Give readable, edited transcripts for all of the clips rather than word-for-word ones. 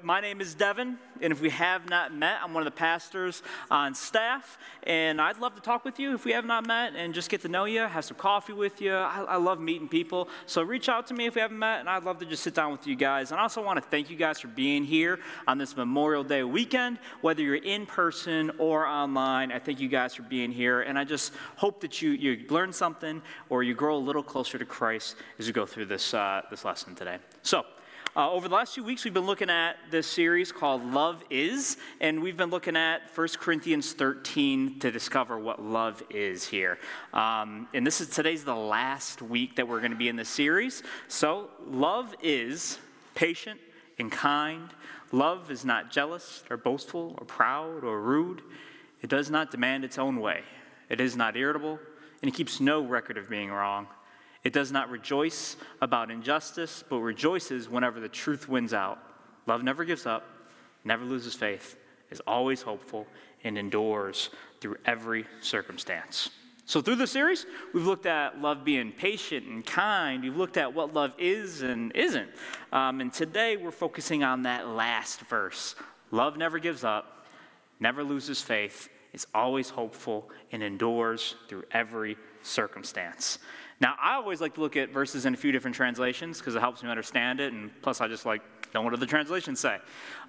my name is Devin, and if we have not met, I'm one of the pastors on staff, and I'd love to talk with you if we have not met and just get to know you, have some coffee with you. I love meeting people, so reach out to me if we haven't met, and I'd love to just sit down with you guys. And I also want to thank you guys for being here on this Memorial Day weekend, whether you're in person or online. I thank you guys for being here, and I just hope that you learn something or you grow a little closer to Christ as you go through this lesson today. So, over the last few weeks, we've been looking at this series called Love Is, and we've been looking at 1 Corinthians 13 to discover what love is here. And today's the last week that we're going to be in this series. So, love is patient and kind. Love is not jealous or boastful or proud or rude. It does not demand its own way. It is not irritable, and it keeps no record of being wrong. It does not rejoice about injustice, but rejoices whenever the truth wins out. Love never gives up, never loses faith, is always hopeful, and endures through every circumstance. So through the series, we've looked at love being patient and kind. We've looked at what love is and isn't. And today we're focusing on that last verse. Love never gives up, never loses faith, is always hopeful, and endures through every circumstance. Now, I always like to look at verses in a few different translations because it helps me understand it, and plus I just know what other translations say.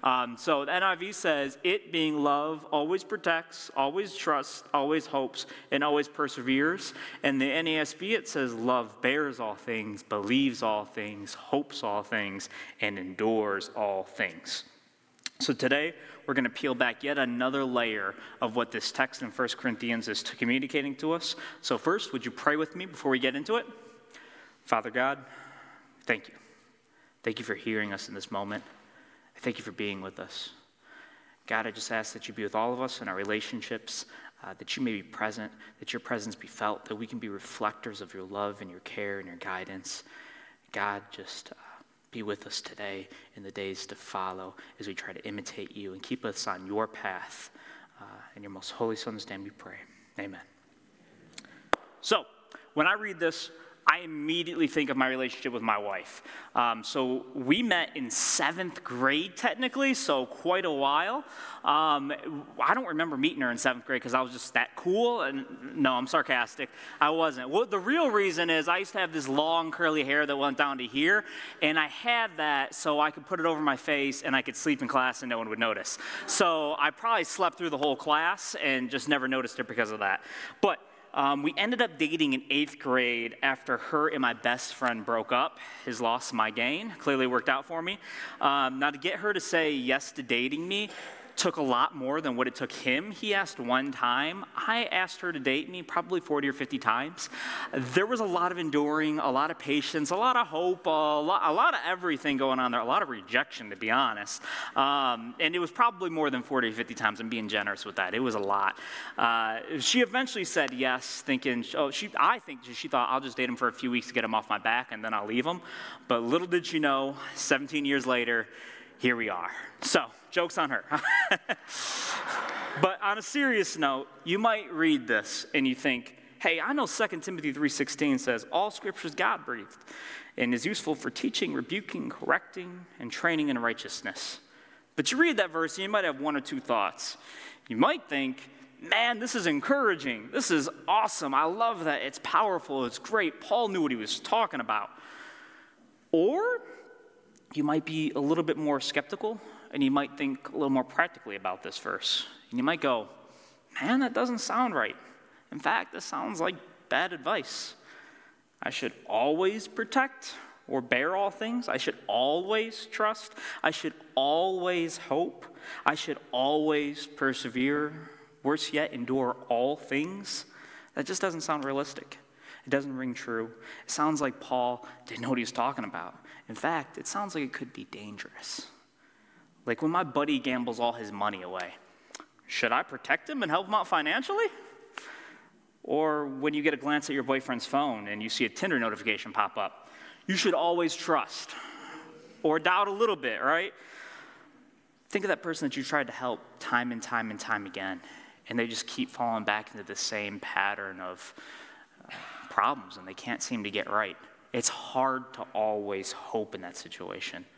So the NIV says, it being love always protects, always trusts, always hopes, and always perseveres. And the NASB, it says love bears all things, believes all things, hopes all things, and endures all things. So today, we're going to peel back yet another layer of what this text in 1 Corinthians is communicating to us. So first, would you pray with me before we get into it? Father God, thank you. Thank you for hearing us in this moment. I thank you for being with us. God, I just ask that you be with all of us in our relationships, that you may be present, that your presence be felt, that we can be reflectors of your love and your care and your guidance. God, just be with us today in the days to follow as we try to imitate you and keep us on your path. In your most holy Son's name we pray. Amen. So, when I read this, I immediately think of my relationship with my wife. So we met in 7th grade, technically, so quite a while. I don't remember meeting her in 7th grade because I was just that cool. And no, I'm sarcastic. I wasn't. Well, the real reason is I used to have this long curly hair that went down to here, and I had that so I could put it over my face and I could sleep in class and no one would notice. So I probably slept through the whole class and just never noticed her because of that. But we ended up dating in 8th grade after her and my best friend broke up. His loss, my gain. Clearly worked out for me. Now, to get her to say yes to dating me took a lot more than what it took him. He asked one time. I asked her to date me probably 40 or 50 times. There was a lot of enduring, a lot of patience, a lot of hope, a lot of everything going on there, a lot of rejection, to be honest. And it was probably more than 40 or 50 times. I'm being generous with that. It was a lot. She eventually said yes, thinking, I think she thought I'll just date him for a few weeks to get him off my back and then I'll leave him. But little did she know, 17 years later, here we are. So, joke's on her. But on a serious note, you might read this and you think, hey, I know 2 Timothy 3:16 says, all scripture is God-breathed and is useful for teaching, rebuking, correcting, and training in righteousness. But you read that verse and you might have one or two thoughts. You might think, man, this is encouraging. This is awesome. I love that. It's powerful. It's great. Paul knew what he was talking about. Or you might be a little bit more skeptical, and you might think a little more practically about this verse. And you might go, man, that doesn't sound right. In fact, this sounds like bad advice. I should always protect or bear all things. I should always trust. I should always hope. I should always persevere. Worse yet, endure all things. That just doesn't sound realistic. It doesn't ring true. It sounds like Paul didn't know what he was talking about. In fact, it sounds like it could be dangerous. Like when my buddy gambles all his money away, should I protect him and help him out financially? Or when you get a glance at your boyfriend's phone and you see a Tinder notification pop up, you should always trust or doubt a little bit, right? Think of that person that you tried to help time and time and time again, and they just keep falling back into the same pattern of problems, and they can't seem to get right. It's hard to always hope in that situation.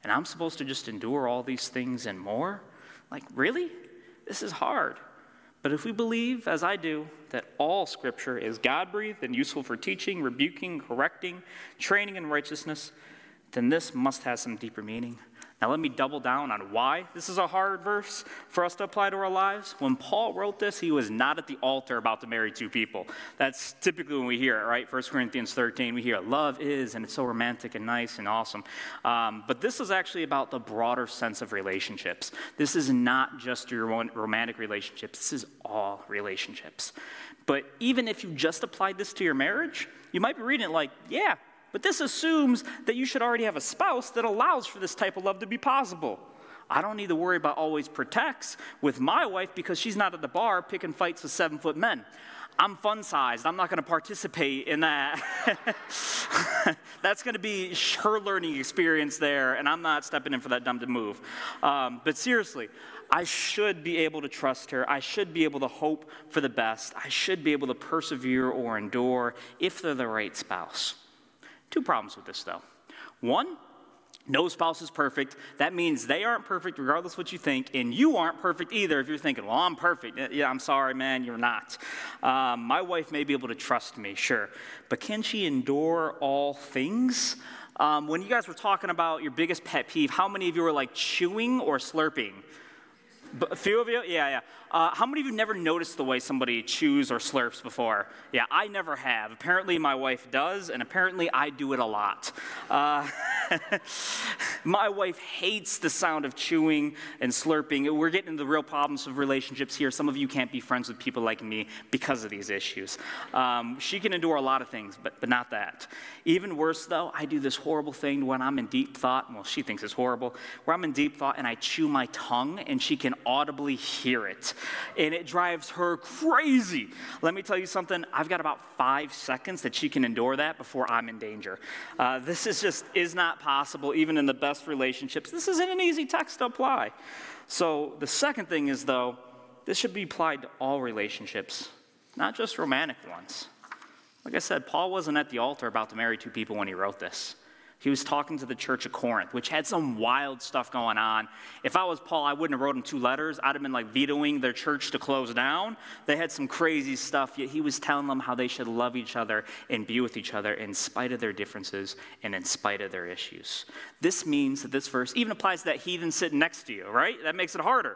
and I'm supposed to just endure all these things and more? Like, really? This is hard. But if we believe, as I do, that all Scripture is God-breathed and useful for teaching, rebuking, correcting, training in righteousness, then this must have some deeper meaning. Now let me double down on why this is a hard verse for us to apply to our lives. When Paul wrote this, he was not at the altar about to marry two people. That's typically when we hear it, right? 1 Corinthians 13, we hear love is, and it's so romantic and nice and awesome. But this is actually about the broader sense of relationships. This is not just your romantic relationships. This is all relationships. But even if you just applied this to your marriage, you might be reading it like, yeah, but this assumes that you should already have a spouse that allows for this type of love to be possible. I don't need to worry about always protects with my wife because she's not at the bar picking fights with 7-foot men. I'm fun-sized. I'm not going to participate in that. That's going to be her learning experience there, and I'm not stepping in for that dumb move. But seriously, I should be able to trust her. I should be able to hope for the best. I should be able to persevere or endure if they're the right spouse. Two problems with this, though. One, no spouse is perfect. That means they aren't perfect regardless of what you think, and you aren't perfect either if you're thinking, well, I'm perfect. Yeah, I'm sorry, man, you're not. My wife may be able to trust me, sure, but can she endure all things? When you guys were talking about your biggest pet peeve, how many of you were like chewing or slurping? A few of you? Yeah. How many of you never noticed the way somebody chews or slurps before? Yeah, I never have. Apparently my wife does, and apparently I do it a lot. My wife hates the sound of chewing and slurping. We're getting into the real problems of relationships here. Some of you can't be friends with people like me because of these issues. She can endure a lot of things, but not that. Even worse, though, I do this horrible thing when I'm in deep thought. Well, she thinks it's horrible. Where I'm in deep thought and I chew my tongue, and she can audibly hear it. And it drives her crazy. Let me tell you something. I've got about 5 seconds that she can endure that before I'm in danger. This is not possible, even in the best relationships. This isn't an easy text to apply. So the second thing is, though, this should be applied to all relationships, not just romantic ones. Like I said, Paul wasn't at the altar about to marry two people when he wrote this. He was talking to the church of Corinth, which had some wild stuff going on. If I was Paul, I wouldn't have wrote them 2 letters. I'd have been like vetoing their church to close down. They had some crazy stuff, yet he was telling them how they should love each other and be with each other in spite of their differences and in spite of their issues. This means that this verse even applies to that heathen sitting next to you, right? That makes it harder.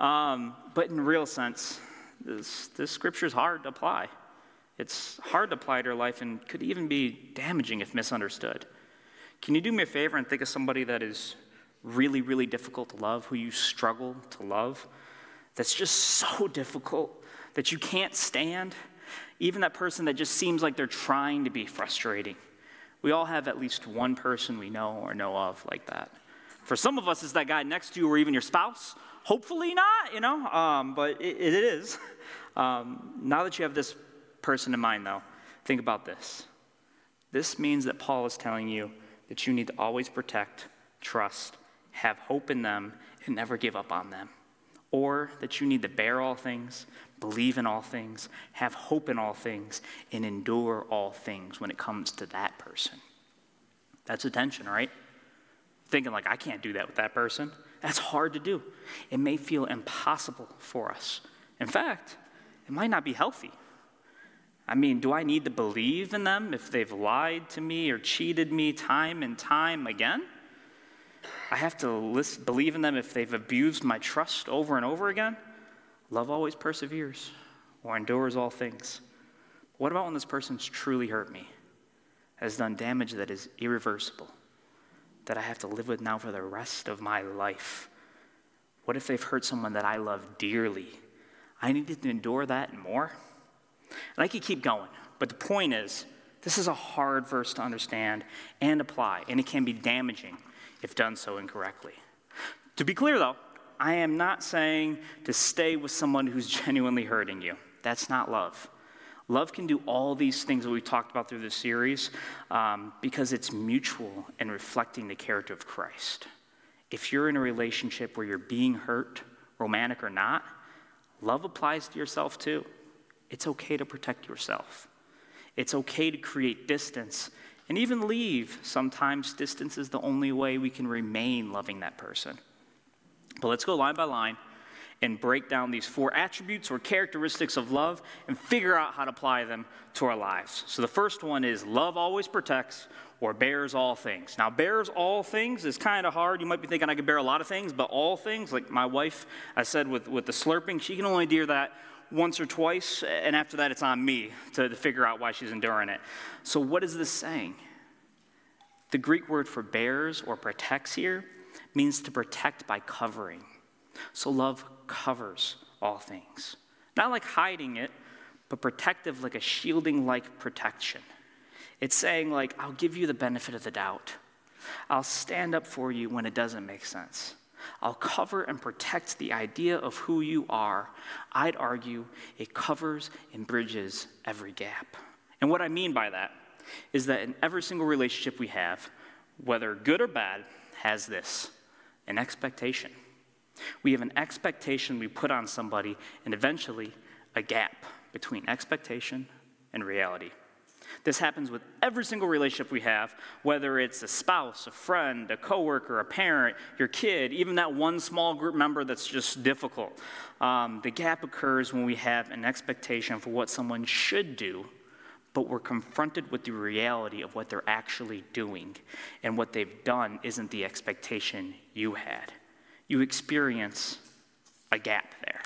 But in real sense, this scripture is hard to apply. It's hard to apply to your life and could even be damaging if misunderstood. Can you do me a favor and think of somebody that is really, really difficult to love, who you struggle to love, that's just so difficult that you can't stand? Even that person that just seems like they're trying to be frustrating. We all have at least one person we know or know of like that. For some of us, it's that guy next to you or even your spouse. Hopefully not, but it is. Now that you have this person in mind, though, think about this. This means that Paul is telling you that you need to always protect, trust, have hope in them, and never give up on them. Or that you need to bear all things, believe in all things, have hope in all things, and endure all things when it comes to that person. That's a tension, right? Thinking like, I can't do that with that person. That's hard to do. It may feel impossible for us. In fact, it might not be healthy. I mean, do I need to believe in them if they've lied to me or cheated me time and time again? I have to believe in them if they've abused my trust over and over again? Love always perseveres or endures all things. What about when this person's truly hurt me, has done damage that is irreversible, that I have to live with now for the rest of my life? What if they've hurt someone that I love dearly? I needed to endure that and more? And I could keep going, but the point is, this is a hard verse to understand and apply, and it can be damaging if done so incorrectly. To be clear, though, I am not saying to stay with someone who's genuinely hurting you. That's not love. Love can do all these things that we've talked about through this series because it's mutual and reflecting the character of Christ. If you're in a relationship where you're being hurt, romantic or not, love applies to yourself too. It's okay to protect yourself. It's okay to create distance and even leave. Sometimes distance is the only way we can remain loving that person. But let's go line by line and break down these 4 attributes or characteristics of love and figure out how to apply them to our lives. So the first one is love always protects or bears all things. Now, bears all things is kind of hard. You might be thinking I could bear a lot of things, but all things, like my wife, I said with the slurping, she can only do that once or twice, and after that it's on me to figure out why she's enduring it. So what is this saying? The Greek word for bears or protects here means to protect by covering. So love covers all things. Not like hiding it, but protective, like a shielding-like protection. It's saying, like, I'll give you the benefit of the doubt. I'll stand up for you when it doesn't make sense. I'll cover and protect the idea of who you are. I'd argue it covers and bridges every gap. And what I mean by that is that in every single relationship we have, whether good or bad, has this, an expectation. We have an expectation we put on somebody, and eventually a gap between expectation and reality. This happens with every single relationship we have, whether it's a spouse, a friend, a coworker, a parent, your kid, even that one small group member that's just difficult. The gap occurs when we have an expectation for what someone should do, but we're confronted with the reality of what they're actually doing, and what they've done isn't the expectation you had. You experience a gap there.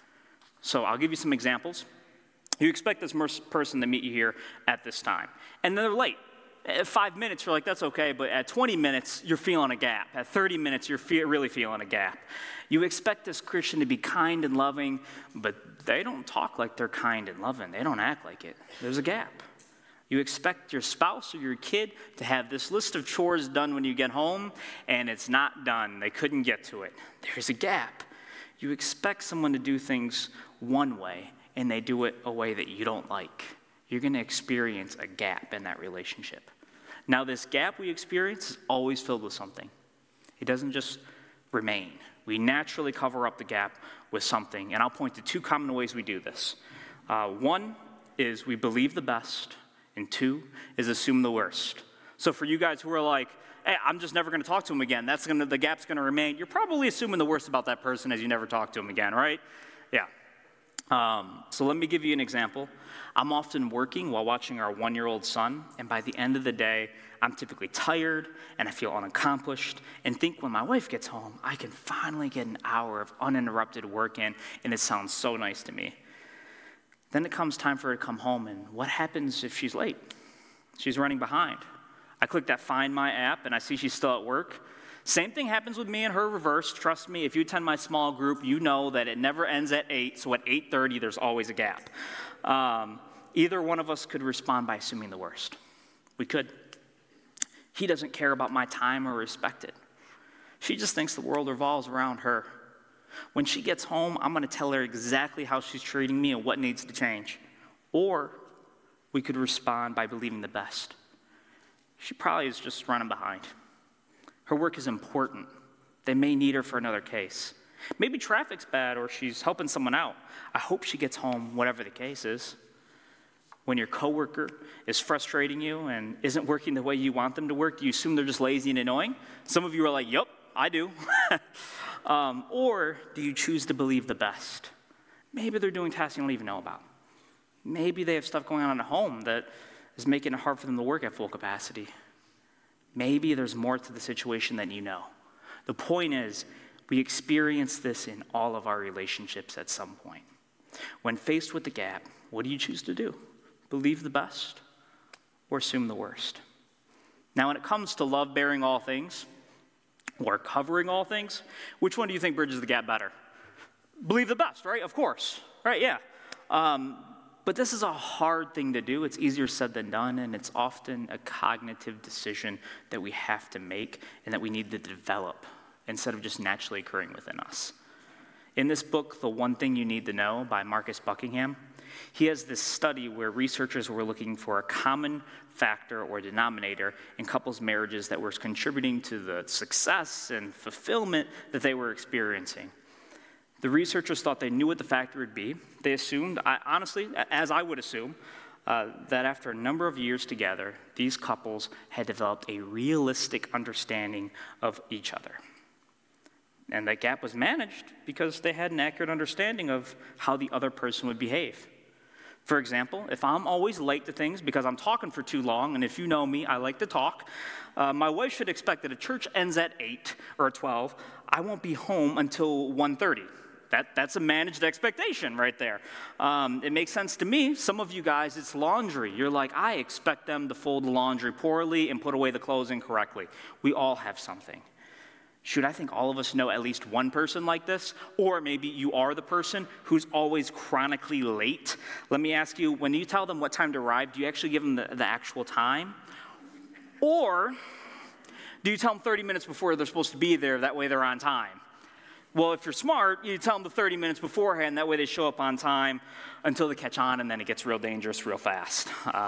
So I'll give you some examples. You expect this person to meet you here at this time, and then they're late. At 5 minutes, you're like, that's okay, but at 20 minutes, you're feeling a gap. At 30 minutes, you're really feeling a gap. You expect this Christian to be kind and loving, but they don't talk like they're kind and loving. They don't act like it. There's a gap. You expect your spouse or your kid to have this list of chores done when you get home, and it's not done. They couldn't get to it. There's a gap. You expect someone to do things one way, and they do it a way that you don't like. You're going to experience a gap in that relationship. Now, this gap we experience is always filled with something. It doesn't just remain. We naturally cover up the gap with something, and I'll point to 2 common ways we do this. One is we believe the best, and 2 is assume the worst. So for you guys who are like, hey, I'm just never going to talk to him again, the gap's going to remain, you're probably assuming the worst about that person as you never talk to him again, right? Yeah. So let me give you an example. I'm often working while watching our 1-year-old son, and by the end of the day, I'm typically tired, and I feel unaccomplished, and think when my wife gets home, I can finally get an hour of uninterrupted work in, and it sounds so nice to me. Then it comes time for her to come home, and what happens if she's late? She's running behind. I click that Find My app, and I see she's still at work. Same thing happens with me and her reverse. Trust me, if you attend my small group, you know that it never ends at 8, so at 8:30, there's always a gap. Either one of us could respond by assuming the worst. We could. He doesn't care about my time or respect it. She just thinks the world revolves around her. When she gets home, I'm going to tell her exactly how she's treating me and what needs to change. Or we could respond by believing the best. She probably is just running behind. Her work is important. They may need her for another case. Maybe traffic's bad or she's helping someone out. I hope she gets home, whatever the case is. When your coworker is frustrating you and isn't working the way you want them to work, do you assume they're just lazy and annoying? Some of you are like, yep, I do. Or do you choose to believe the best? Maybe they're doing tasks you don't even know about. Maybe they have stuff going on at home that is making it hard for them to work at full capacity. Maybe there's more to the situation than you know. The point is, we experience this in all of our relationships at some point. When faced with the gap, what do you choose to do? Believe the best or assume the worst? Now, when it comes to love bearing all things or covering all things, which one do you think bridges the gap better? Believe the best, right? Of course, right? Yeah. But this is a hard thing to do. It's easier said than done, and it's often a cognitive decision that we have to make and that we need to develop instead of just naturally occurring within us. In this book, The One Thing You Need to Know by Marcus Buckingham, he has this study where researchers were looking for a common factor or denominator in couples' marriages that was contributing to the success and fulfillment that they were experiencing. The researchers thought they knew what the factor would be. They assumed, honestly, as I would assume, that after a number of years together, these couples had developed a realistic understanding of each other. And that gap was managed because they had an accurate understanding of how the other person would behave. For example, if I'm always late to things because I'm talking for too long, and if you know me, I like to talk, my wife should expect that if church ends at 8 or 12, I won't be home until 1:30. That's a managed expectation right there. It makes sense to me. Some of you guys, it's laundry. You're like, I expect them to fold the laundry poorly and put away the clothes incorrectly. We all have something. Should I think all of us know at least one person like this? Or maybe you are the person who's always chronically late. Let me ask you, when you tell them what time to arrive, do you actually give them the actual time? Or do you tell them 30 minutes before they're supposed to be there, that way they're on time? Well, if you're smart, you tell them the 30 minutes beforehand, that way they show up on time until they catch on, and then it gets real dangerous real fast.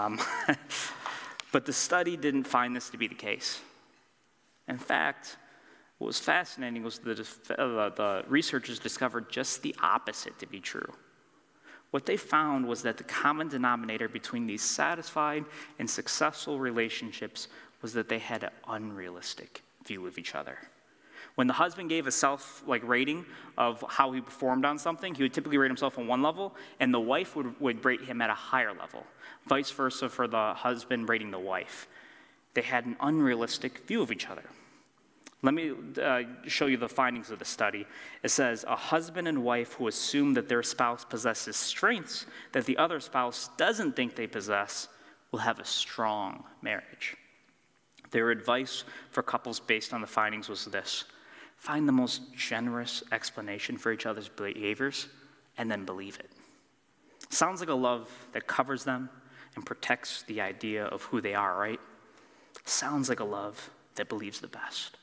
But the study didn't find this to be the case. In fact, what was fascinating was the researchers discovered just the opposite to be true. What they found was that the common denominator between these satisfied and successful relationships was that they had an unrealistic view of each other. When the husband gave a rating of how he performed on something, he would typically rate himself on one level, and the wife would rate him at a higher level. Vice versa for the husband rating the wife. They had an unrealistic view of each other. Let me show you the findings of the study. It says, a husband and wife who assume that their spouse possesses strengths that the other spouse doesn't think they possess will have a strong marriage. Their advice for couples based on the findings was this: find the most generous explanation for each other's behaviors and then believe it. Sounds like a love that covers them and protects the idea of who they are, right? Sounds like a love that believes the best.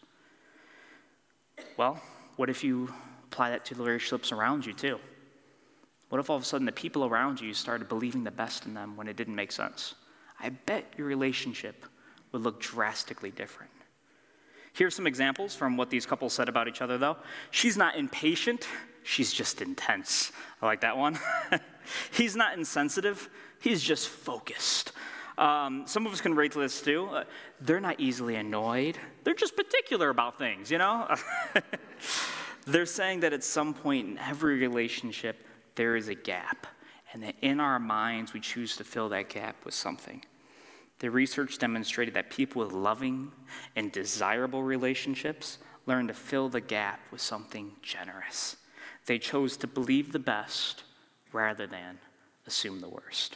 Well, what if you apply that to the relationships around you too? What if all of a sudden the people around you started believing the best in them when it didn't make sense? I bet your relationship would look drastically different. Here's some examples from what these couples said about each other, though. She's not impatient, she's just intense. I like that one. He's not insensitive, he's just focused. Some of us can relate to this too. They're not easily annoyed. They're just particular about things, you know? They're saying that at some point in every relationship, there is a gap, and that in our minds, we choose to fill that gap with something. The research demonstrated that people with loving and desirable relationships learn to fill the gap with something generous. They chose to believe the best rather than assume the worst.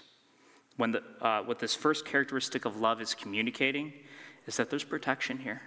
What this first characteristic of love is communicating is that there's protection here.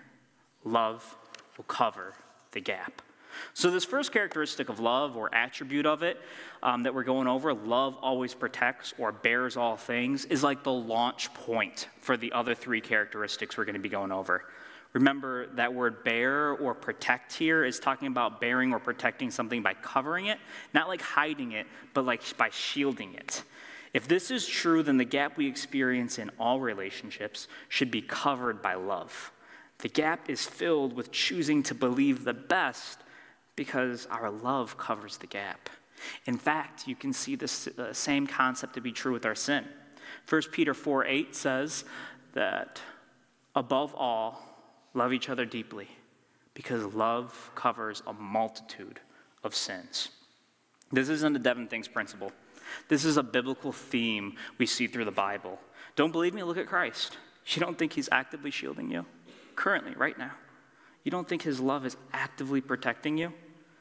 Love will cover the gap. So this first characteristic of love, or attribute of it, that we're going over, love always protects or bears all things, is like the launch point for the other three characteristics we're going to be going over. Remember, that word bear or protect here is talking about bearing or protecting something by covering it, not like hiding it, but like by shielding it. If this is true, then the gap we experience in all relationships should be covered by love. The gap is filled with choosing to believe the best because our love covers the gap. In fact, you can see this same concept to be true with our sin. 1 Peter 4:8 says that above all, love each other deeply because love covers a multitude of sins. This isn't a Devin Thinks principle. This is a biblical theme we see through the Bible. Don't believe me? Look at Christ. You don't think he's actively shielding you? Currently, right now. You don't think his love is actively protecting you?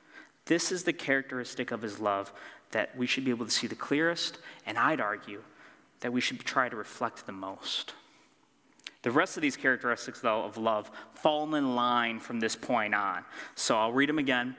This is the characteristic of his love that we should be able to see the clearest, and I'd argue that we should try to reflect the most. The rest of these characteristics, though, of love fall in line from this point on. So I'll read them again.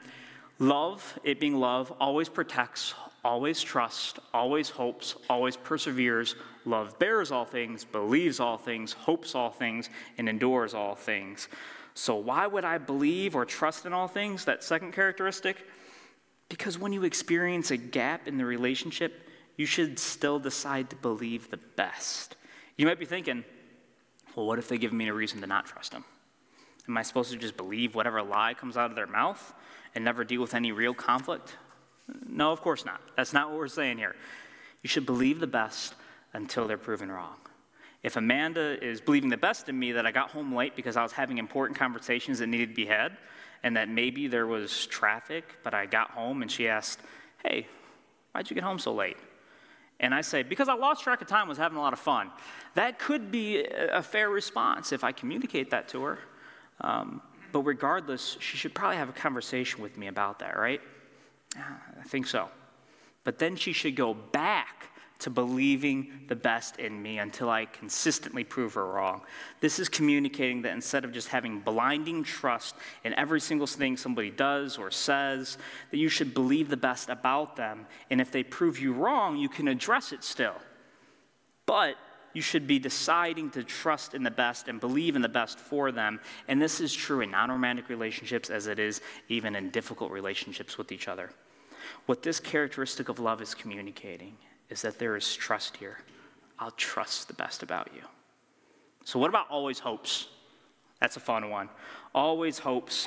Love, it being love, always protects, always trusts, always hopes, always perseveres. Love bears all things, believes all things, hopes all things, and endures all things. So why would I believe or trust in all things, that second characteristic? Because when you experience a gap in the relationship, you should still decide to believe the best. You might be thinking, well, what if they give me a reason to not trust them? Am I supposed to just believe whatever lie comes out of their mouth and never deal with any real conflict? No, of course not. That's not what we're saying here. You should believe the best, until they're proven wrong. If Amanda is believing the best in me that I got home late because I was having important conversations that needed to be had, and that maybe there was traffic, but I got home and she asked, hey, why'd you get home so late? And I say, because I lost track of time, was having a lot of fun. That could be a fair response if I communicate that to her. But regardless, she should probably have a conversation with me about that, right? I think so. But then she should go back to believing the best in me until I consistently prove her wrong. This is communicating that instead of just having blinding trust in every single thing somebody does or says, that you should believe the best about them. And if they prove you wrong, you can address it still. But you should be deciding to trust in the best and believe in the best for them. And this is true in non-romantic relationships as it is even in difficult relationships with each other. What this characteristic of love is communicating is that there is trust here. I'll trust the best about you. So what about always hopes? That's a fun one. Always hopes,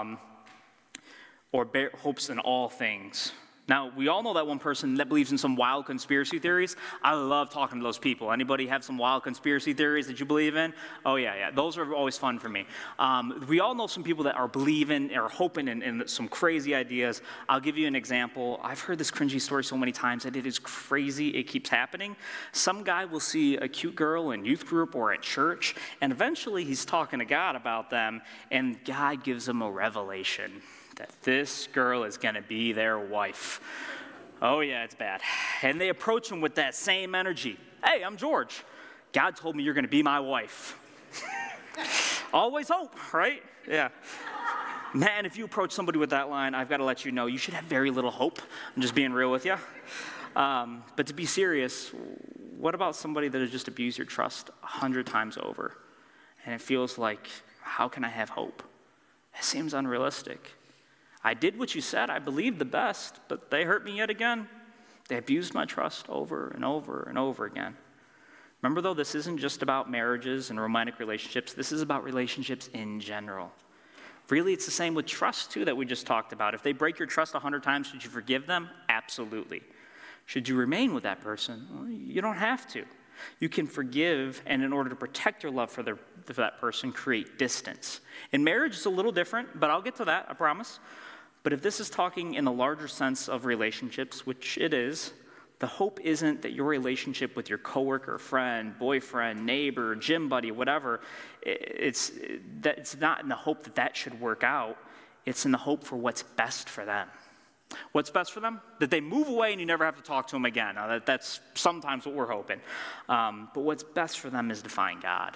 hopes in all things. Now, we all know that one person that believes in some wild conspiracy theories. I love talking to those people. Anybody have some wild conspiracy theories that you believe in? Oh, yeah. Those are always fun for me. We all know some people that are believing or hoping in some crazy ideas. I'll give you an example. I've heard this cringy story so many times that it is crazy. It keeps happening. Some guy will see a cute girl in youth group or at church, and eventually he's talking to God about them, and God gives him a revelation that this girl is going to be their wife. Oh, yeah, it's bad. And they approach him with that same energy. Hey, I'm George. God told me you're going to be my wife. Always hope, right? Yeah. Man, if you approach somebody with that line, I've got to let you know, you should have very little hope. I'm just being real with you. But to be serious, what about somebody that has just abused your trust 100 times over? And it feels like, how can I have hope? It seems unrealistic. I did what you said. I believed the best, but they hurt me yet again. They abused my trust over and over and over again. Remember, though, this isn't just about marriages and romantic relationships. This is about relationships in general. Really, it's the same with trust, too, that we just talked about. If they break your trust 100 times, should you forgive them? Absolutely. Should you remain with that person? Well, you don't have to. You can forgive, and in order to protect your love for that person, create distance. In marriage, it's a little different, but I'll get to that, I promise. But if this is talking in the larger sense of relationships, which it is, the hope isn't that your relationship with your coworker, friend, boyfriend, neighbor, gym buddy, whatever, it's not in the hope that that should work out. It's in the hope for what's best for them. What's best for them? That they move away and you never have to talk to them again. That's sometimes what we're hoping. But what's best for them is to find God.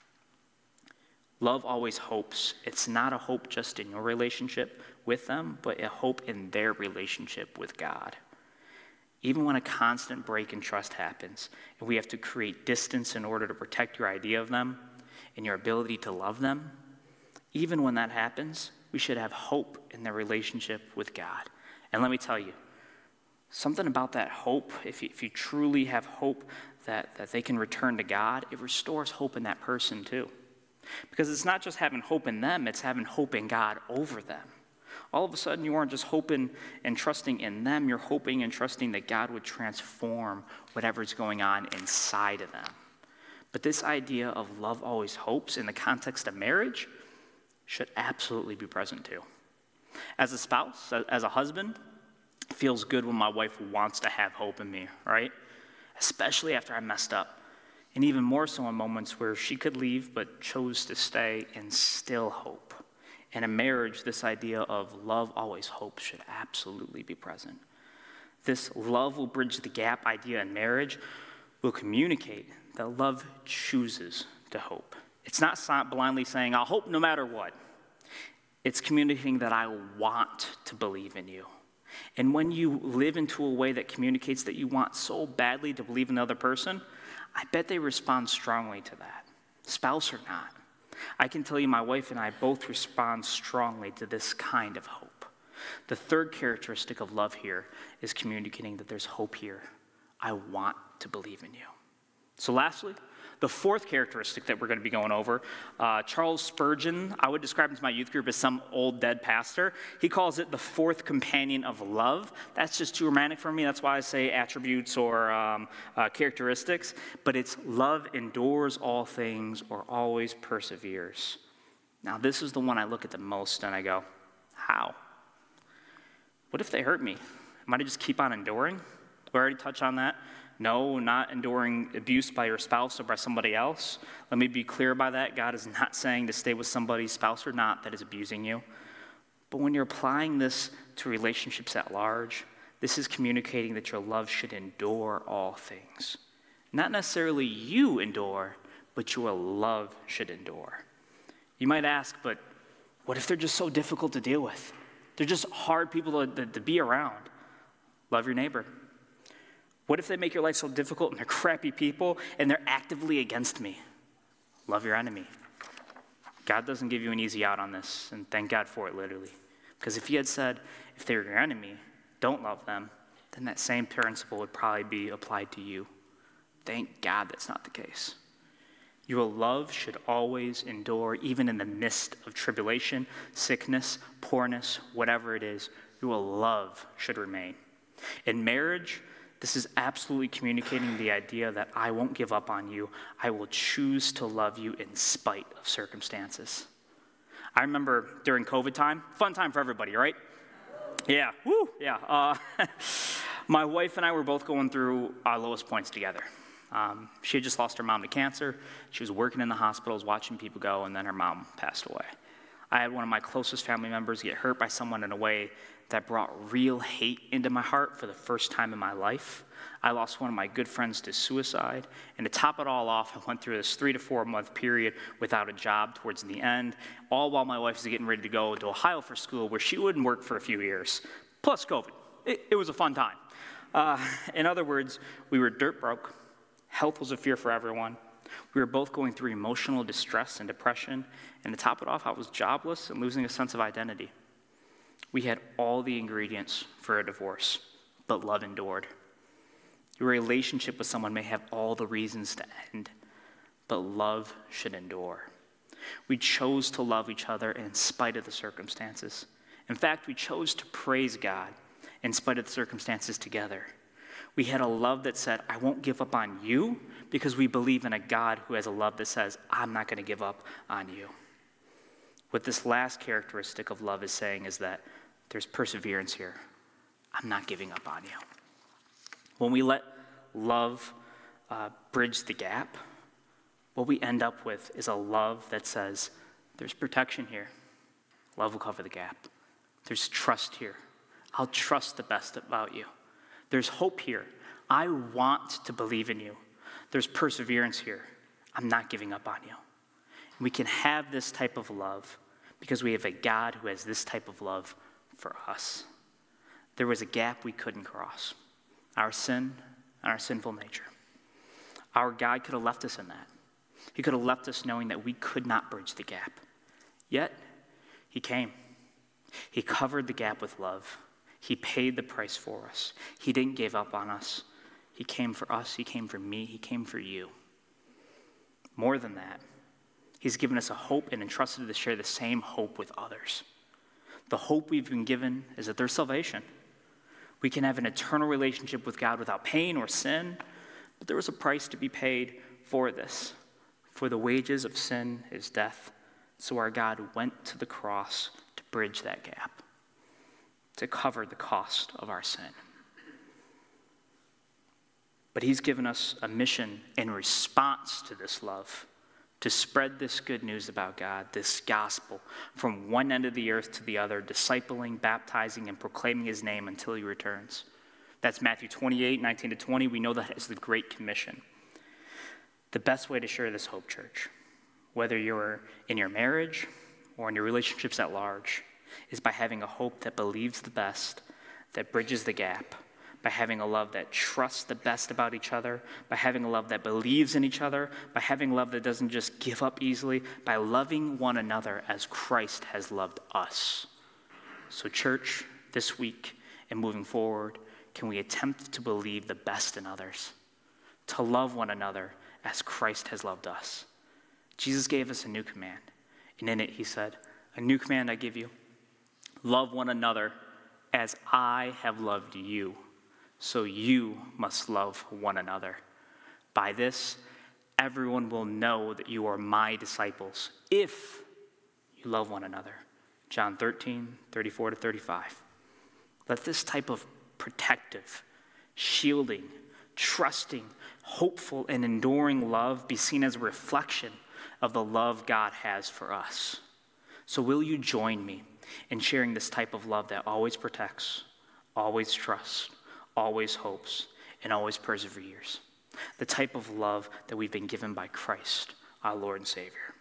Love always hopes. It's not a hope just in your relationship with them, but a hope in their relationship with God. Even when a constant break in trust happens, and we have to create distance in order to protect your idea of them and your ability to love them, even when that happens, we should have hope in their relationship with God. And let me tell you, something about that hope, if you truly have hope that they can return to God, it restores hope in that person too. Because it's not just having hope in them, it's having hope in God over them. All of a sudden, you aren't just hoping and trusting in them, you're hoping and trusting that God would transform whatever's going on inside of them. But this idea of love always hopes in the context of marriage should absolutely be present too. As a spouse, as a husband, it feels good when my wife wants to have hope in me, right? Especially after I messed up. And even more so in moments where she could leave but chose to stay and still hope. In a marriage, this idea of love always hopes should absolutely be present. This love will bridge the gap idea in marriage will communicate that love chooses to hope. It's not blindly saying, I'll hope no matter what. It's communicating that I want to believe in you. And when you live into a way that communicates that you want so badly to believe in the other person, I bet they respond strongly to that, spouse or not. I can tell you my wife and I both respond strongly to this kind of hope. The third characteristic of love here is communicating that there's hope here. I want to believe in you. So lastly, The fourth characteristic that we're going to be going over, Charles Spurgeon, I would describe him to my youth group as some old dead pastor. He calls it the fourth companion of love. That's just too romantic for me. That's why I say attributes or characteristics. But it's love endures all things or always perseveres. Now, this is the one I look at the most and I go, how? What if they hurt me? Am I to just keep on enduring? We already touched on that. No, not enduring abuse by your spouse or by somebody else. Let me be clear by that. God is not saying to stay with somebody's spouse or not that is abusing you. But when you're applying this to relationships at large, this is communicating that your love should endure all things. Not necessarily you endure, but your love should endure. You might ask, but what if they're just so difficult to deal with? They're just hard people to be around. Love your neighbor. What if they make your life so difficult and they're crappy people and they're actively against me? Love your enemy. God doesn't give you an easy out on this, and thank God for it, literally. Because if he had said, if they're your enemy, don't love them, then that same principle would probably be applied to you. Thank God that's not the case. Your love should always endure, even in the midst of tribulation, sickness, poorness, whatever it is, your love should remain. In marriage, this is absolutely communicating the idea that I won't give up on you. I will choose to love you in spite of circumstances. I remember during COVID time, fun time for everybody, right? Yeah, woo, yeah. My wife and I were both going through our lowest points together. She had just lost her mom to cancer. She was working in the hospitals, watching people go, and then her mom passed away. I had one of my closest family members get hurt by someone in a way that brought real hate into my heart for the first time in my life. I lost one of my good friends to suicide. And to top it all off, I went through this 3 to 4 month period without a job towards the end, all while my wife was getting ready to go to Ohio for school, where she wouldn't work for a few years, plus COVID. It was a fun time. In other words, we were dirt broke. Health was a fear for everyone. We were both going through emotional distress and depression. And to top it off, I was jobless and losing a sense of identity. We had all the ingredients for a divorce, but love endured. Your relationship with someone may have all the reasons to end, but love should endure. We chose to love each other in spite of the circumstances. In fact, we chose to praise God in spite of the circumstances together. We had a love that said, I won't give up on you, because we believe in a God who has a love that says, I'm not going to give up on you. What this last characteristic of love is saying is that there's perseverance here. I'm not giving up on you. When we let love bridge the gap, what we end up with is a love that says, there's protection here. Love will cover the gap. There's trust here. I'll trust the best about you. There's hope here. I want to believe in you. There's perseverance here. I'm not giving up on you. And we can have this type of love because we have a God who has this type of love for us. There was a gap we couldn't cross. Our sin and our sinful nature. Our God could have left us in that. He could have left us knowing that we could not bridge the gap. Yet, he came. He covered the gap with love. He paid the price for us. He didn't give up on us. He came for us. He came for me. He came for you. More than that, he's given us a hope and entrusted us to share the same hope with others. The hope we've been given is that there's salvation. We can have an eternal relationship with God without pain or sin, but there was a price to be paid for this. For the wages of sin is death, so our God went to the cross to bridge that gap, to cover the cost of our sin. But he's given us a mission in response to this love, to spread this good news about God, this gospel, from one end of the earth to the other, discipling, baptizing, and proclaiming his name until he returns. That's Matthew 28, 19 to 20. We know that as the Great Commission. The best way to share this hope, church, whether you're in your marriage or in your relationships at large, is by having a hope that believes the best, that bridges the gap, by having a love that trusts the best about each other, by having a love that believes in each other, by having love that doesn't just give up easily, by loving one another as Christ has loved us. So church, this week and moving forward, can we attempt to believe the best in others, to love one another as Christ has loved us. Jesus gave us a new command, and in it he said, "A new command I give you, love one another as I have loved you, so you must love one another. By this, everyone will know that you are my disciples, if you love one another." John 13, 34 to 35. Let this type of protective, shielding, trusting, hopeful, and enduring love be seen as a reflection of the love God has for us. So will you join me in sharing this type of love that always protects, always trusts, always hopes, and always perseveres? The type of love that we've been given by Christ, our Lord and Savior.